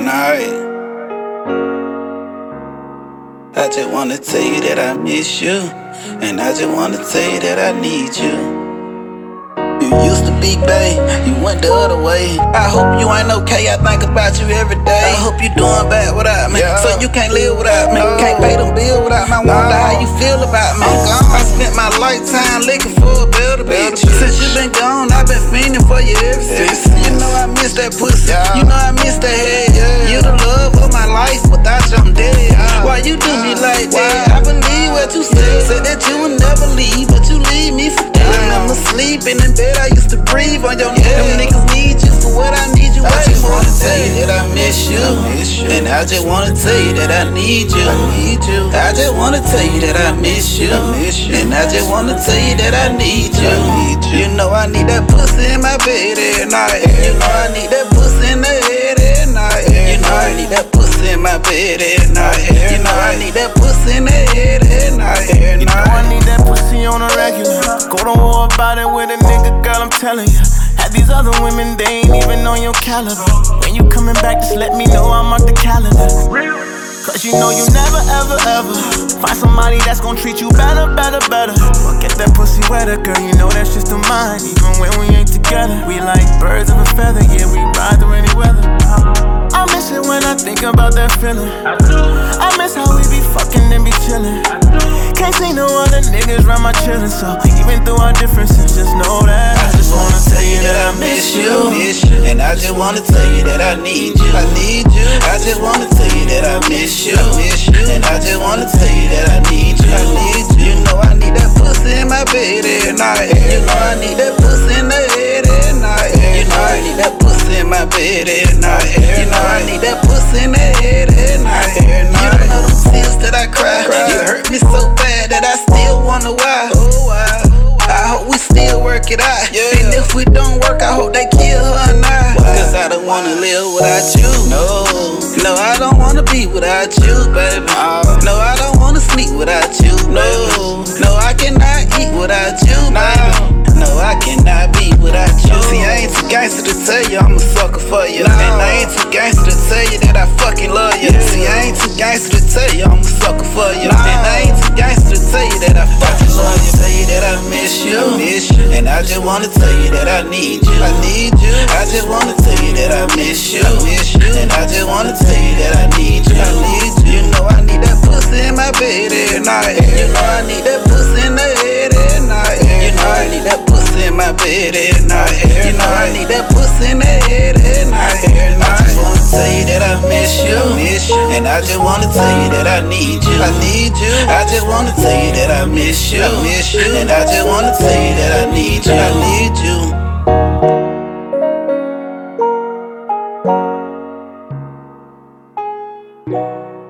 night. I just wanna tell you that I miss you, and I just wanna tell you that I need you. You used to be bae, you went the other way. I hope you ain't okay, I think about you every day. I hope you doing bad without me, so you can't live without me. Can't pay them bills without me, I wonder how you feel about me. I spent my lifetime looking for a better bitch. Since you been gone, I've been fiending for you ever since. You know I miss that pussy, you know I miss that head. You the love of my life, without you I'm dead. Why you do me like that? I believe what you said. Said that you would never leave, but you leave me for dead. Remember sleeping in bed, I used to breathe on your neck. Them niggas need you for what I need you. I just wanna tell you that I miss you, and I just wanna tell you that I need you. I just wanna tell you that I miss you, and I just wanna tell you that I need you. You know I need that pussy in my bed every night. You know I need that pussy in the head every night. You know I need that pussy in my bed every night. You know I need that pussy in the head every night. You know I need that pussy on a regular. Go to war about it with a nigga, girl, I'm telling you. Had these other women, they ain't even on your caliber. When you coming back, just let me know, I'm off the calendar. Cause you know you never, ever, ever find somebody that's gon' treat you better, better, better. Get that pussy wetter, girl, you know that's just a mine. Even when we ain't together, we like birds of a feather. Yeah, we ride through any weather. I miss it when I think about that feeling. I miss how we be fucking and be chillin'. Can't see no other niggas round my chillin'. So even through our differences, just know that I just wanna tell you that I miss you, and I just wanna tell you that I need you. I just wanna tell you that I miss you, and I just wanna tell you that I need you. You know I need that pussy in my bed every night. You know I need that pussy in the head every night. You know I need that pussy in my bed every night. You know I need that pussy in the head every night. You don't know them tears that I cry. You hurt me so bad that I still wonder why. I hope we still work it out. And if we don't work, I hope they kill her and I. Cause I don't wanna live without you. No, I don't wanna be without you, baby. No, I don't wanna sleep without you. No, I cannot eat without you, baby. No, I cannot be without you. See, I ain't too gangster to tell you I'm a sucker for you. And I ain't too gangster to tell you that I fucking love you. See, I ain't too gangster to tell you I'm a sucker for you. And I ain't too gangster to tell you that I fucking love you. Tell you that I miss you, and I just wanna tell you that I need you. I just wanna tell you that I miss you, and I just wanna tell you that I need you. You know I need that pussy in my bed every night. You know I need that pussy in the head every night. You know I need that pussy in my bed every night. You know I need that pussy in the head every night. I just wanna tell you that I miss you, and I just wanna tell you that I need you. I just wanna tell you that I miss you, and I just wanna tell you that I need you.